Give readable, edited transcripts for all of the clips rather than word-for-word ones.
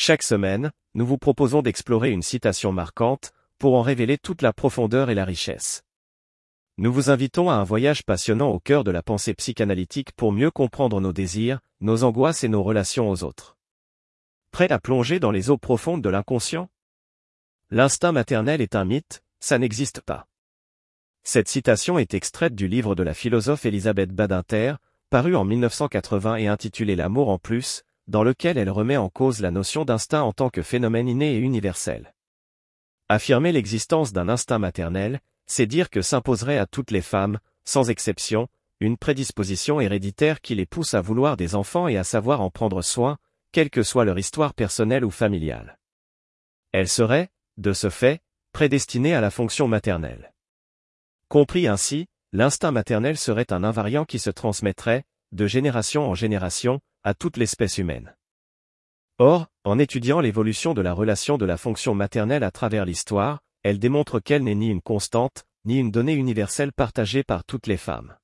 Chaque semaine, nous vous proposons d'explorer une citation marquante, pour en révéler toute la profondeur et la richesse. Nous vous invitons à un voyage passionnant au cœur de la pensée psychanalytique pour mieux comprendre nos désirs, nos angoisses et nos relations aux autres. Prêt à plonger dans les eaux profondes de l'inconscient? L'instinct maternel est un mythe, ça n'existe pas. Cette citation est extraite du livre de la philosophe Elisabeth Badinter, paru en 1980 et intitulé L'amour en plus, dans lequel elle remet en cause la notion d'instinct en tant que phénomène inné et universel. Affirmer l'existence d'un instinct maternel, c'est dire que s'imposerait à toutes les femmes, sans exception, une prédisposition héréditaire qui les pousse à vouloir des enfants et à savoir en prendre soin, quelle que soit leur histoire personnelle ou familiale. Elles seraient, de ce fait, prédestinées à la fonction maternelle. Compris ainsi, l'instinct maternel serait un invariant qui se transmettrait, de génération en génération, à toute l'espèce humaine. Or, en étudiant l'évolution de la relation de la fonction maternelle à travers l'histoire, elle démontre qu'elle n'est ni une constante, ni une donnée universelle partagée par toutes les femmes.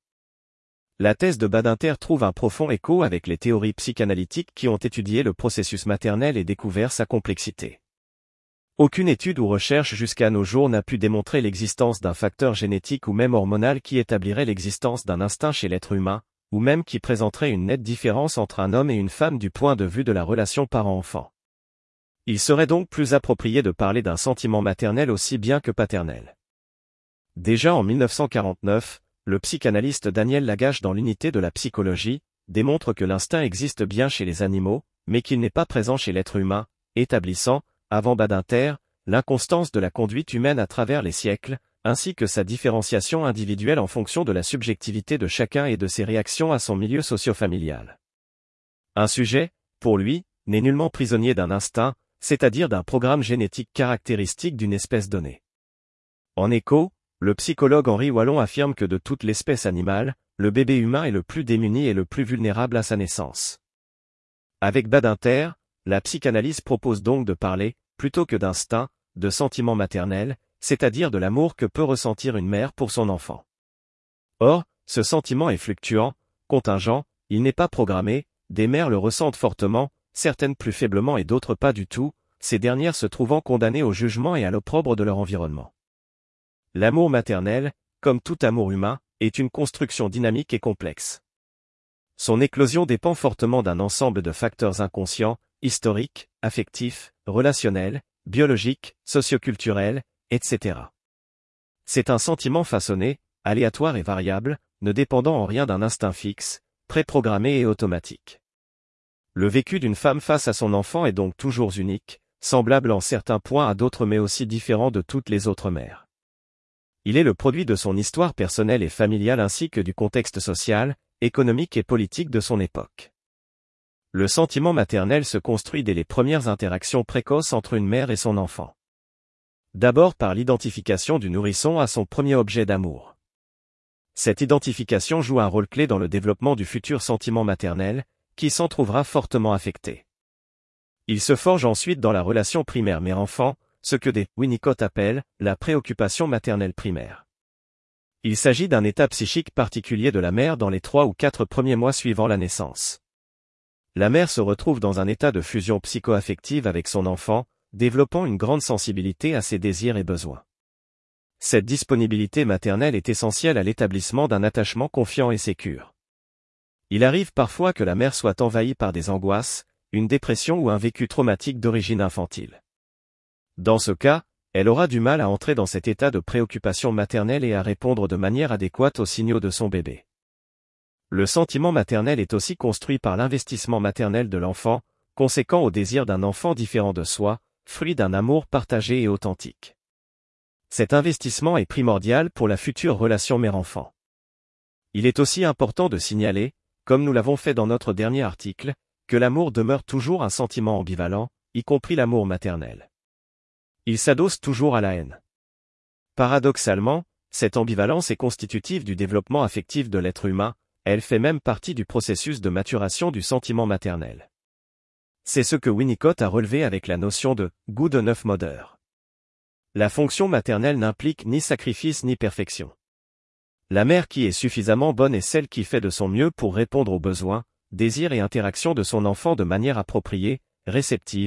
La thèse de Badinter trouve un profond écho avec les théories psychanalytiques qui ont étudié le processus maternel et découvert sa complexité. Aucune étude ou recherche jusqu'à nos jours n'a pu démontrer l'existence d'un facteur génétique ou même hormonal qui établirait l'existence d'un instinct chez l'être humain, ou même qui présenterait une nette différence entre un homme et une femme du point de vue de la relation parent-enfant. Il serait donc plus approprié de parler d'un sentiment maternel aussi bien que paternel. Déjà en 1949, le psychanalyste Daniel Lagache dans l'unité de la psychologie, démontre que l'instinct existe bien chez les animaux, mais qu'il n'est pas présent chez l'être humain, établissant, avant Badinter, l'inconstance de la conduite humaine à travers les siècles, ainsi que sa différenciation individuelle en fonction de la subjectivité de chacun et de ses réactions à son milieu socio-familial. Un sujet, pour lui, n'est nullement prisonnier d'un instinct, c'est-à-dire d'un programme génétique caractéristique d'une espèce donnée. En écho, le psychologue Henri Wallon affirme que de toute l'espèce animale, le bébé humain est le plus démuni et le plus vulnérable à sa naissance. Avec Badinter, la psychanalyse propose donc de parler, plutôt que d'instinct, de sentiment maternel, c'est-à-dire de l'amour que peut ressentir une mère pour son enfant. Or, ce sentiment est fluctuant, contingent, il n'est pas programmé, des mères le ressentent fortement, certaines plus faiblement et d'autres pas du tout, ces dernières se trouvant condamnées au jugement et à l'opprobre de leur environnement. L'amour maternel, comme tout amour humain, est une construction dynamique et complexe. Son éclosion dépend fortement d'un ensemble de facteurs inconscients, historiques, affectifs, relationnels, biologiques, socioculturels, etc. C'est un sentiment façonné, aléatoire et variable, ne dépendant en rien d'un instinct fixe, préprogrammé et automatique. Le vécu d'une femme face à son enfant est donc toujours unique, semblable en certains points à d'autres mais aussi différent de toutes les autres mères. Il est le produit de son histoire personnelle et familiale ainsi que du contexte social, économique et politique de son époque. Le sentiment maternel se construit dès les premières interactions précoces entre une mère et son enfant. D'abord par l'identification du nourrisson à son premier objet d'amour. Cette identification joue un rôle clé dans le développement du futur sentiment maternel, qui s'en trouvera fortement affecté. Il se forge ensuite dans la relation primaire mère-enfant, ce que Winnicott appelle la préoccupation maternelle primaire. Il s'agit d'un état psychique particulier de la mère dans les 3 ou 4 premiers mois suivant la naissance. La mère se retrouve dans un état de fusion psycho-affective avec son enfant, développant une grande sensibilité à ses désirs et besoins. Cette disponibilité maternelle est essentielle à l'établissement d'un attachement confiant et sécure. Il arrive parfois que la mère soit envahie par des angoisses, une dépression ou un vécu traumatique d'origine infantile. Dans ce cas, elle aura du mal à entrer dans cet état de préoccupation maternelle et à répondre de manière adéquate aux signaux de son bébé. Le sentiment maternel est aussi construit par l'investissement maternel de l'enfant, conséquent au désir d'un enfant différent de soi, fruit d'un amour partagé et authentique. Cet investissement est primordial pour la future relation mère-enfant. Il est aussi important de signaler, comme nous l'avons fait dans notre dernier article, que l'amour demeure toujours un sentiment ambivalent, y compris l'amour maternel. Il s'adosse toujours à la haine. Paradoxalement, cette ambivalence est constitutive du développement affectif de l'être humain, elle fait même partie du processus de maturation du sentiment maternel. C'est ce que Winnicott a relevé avec la notion de « good enough mother ». La fonction maternelle n'implique ni sacrifice ni perfection. La mère qui est suffisamment bonne est celle qui fait de son mieux pour répondre aux besoins, désirs et interactions de son enfant de manière appropriée, réceptive,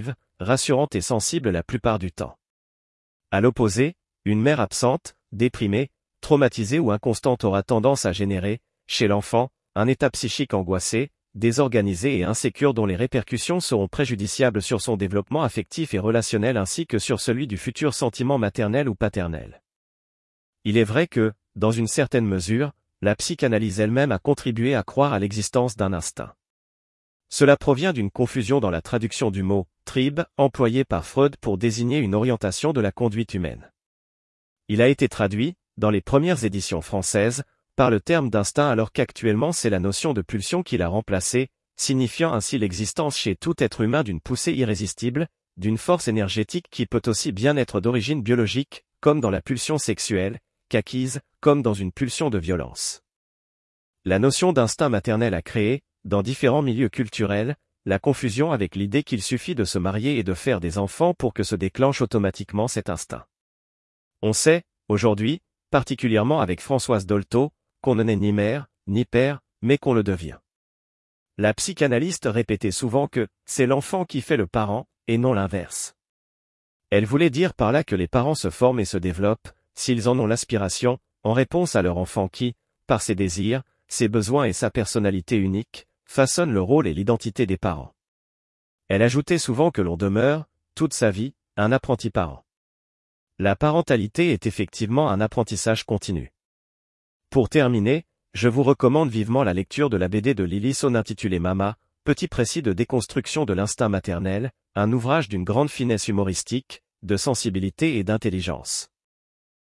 rassurante et sensible la plupart du temps. À l'opposé, une mère absente, déprimée, traumatisée ou inconstante aura tendance à générer, chez l'enfant, un état psychique angoissé, désorganisé et insécure dont les répercussions seront préjudiciables sur son développement affectif et relationnel ainsi que sur celui du futur sentiment maternel ou paternel. Il est vrai que, dans une certaine mesure, la psychanalyse elle-même a contribué à croire à l'existence d'un instinct. Cela provient d'une confusion dans la traduction du mot « trieb » employé par Freud pour désigner une orientation de la conduite humaine. Il a été traduit, dans les premières éditions françaises, par le terme d'instinct alors qu'actuellement c'est la notion de pulsion qui l'a remplacé, signifiant ainsi l'existence chez tout être humain d'une poussée irrésistible, d'une force énergétique qui peut aussi bien être d'origine biologique, comme dans la pulsion sexuelle, qu'acquise, comme dans une pulsion de violence. La notion d'instinct maternel a créé, dans différents milieux culturels, la confusion avec l'idée qu'il suffit de se marier et de faire des enfants pour que se déclenche automatiquement cet instinct. On sait, aujourd'hui, particulièrement avec Françoise Dolto, qu'on ne naît ni mère, ni père, mais qu'on le devient. La psychanalyste répétait souvent que « c'est l'enfant qui fait le parent, et non l'inverse ». Elle voulait dire par là que les parents se forment et se développent, s'ils en ont l'aspiration, en réponse à leur enfant qui, par ses désirs, ses besoins et sa personnalité unique, façonne le rôle et l'identité des parents. Elle ajoutait souvent que l'on demeure, toute sa vie, un apprenti parent. La parentalité est effectivement un apprentissage continu. Pour terminer, je vous recommande vivement la lecture de la BD de Lily Sohn intitulée Mama, petit précis de déconstruction de l'instinct maternel, un ouvrage d'une grande finesse humoristique, de sensibilité et d'intelligence.